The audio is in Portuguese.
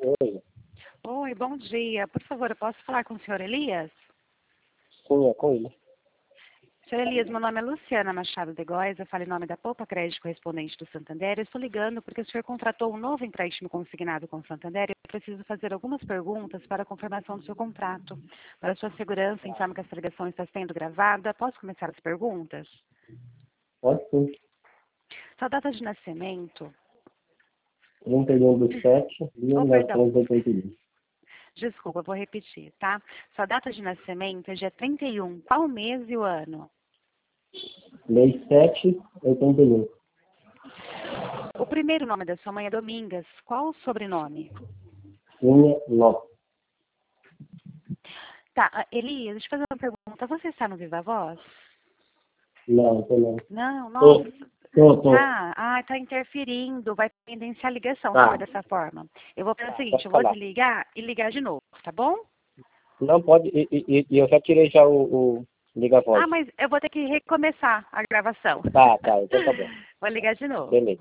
Oi, Oi, bom dia. Por favor, eu posso falar com o senhor Elias? sim, é com ele. Senhor Elias, meu nome é Luciana Machado de Góes, eu falo em nome da Poupa Crédito Correspondente do Santander. Eu estou ligando porque o senhor contratou um novo empréstimo consignado com o Santander e eu preciso fazer algumas perguntas para a confirmação do seu contrato. Para sua segurança, informo que essa ligação está sendo gravada. Posso começar as perguntas? Pode sim. Sua data de nascimento? 31/7 de Oh, perdão. 1981. Desculpa, eu vou repetir, tá? Sua data de nascimento é dia 31. Qual o mês e o ano? Lei 7/81. O primeiro nome da sua mãe é Domingas. Qual o sobrenome? Cunha Lopes. Tá, Elias, deixa eu fazer uma pergunta. Você está no Viva Voz? Não, tô não. Não, Tô, nossa. tô. Tá interferindo. Vai pendenciar a ligação se for Tá, dessa forma. Eu vou fazer o seguinte, pode eu vou falar. desligar e ligar de novo, tá bom? Não, pode, e eu já tirei já o liga-voz. Ah, mas eu vou ter que recomeçar a gravação. Tá, então tá bom. Vou ligar de novo. Beleza.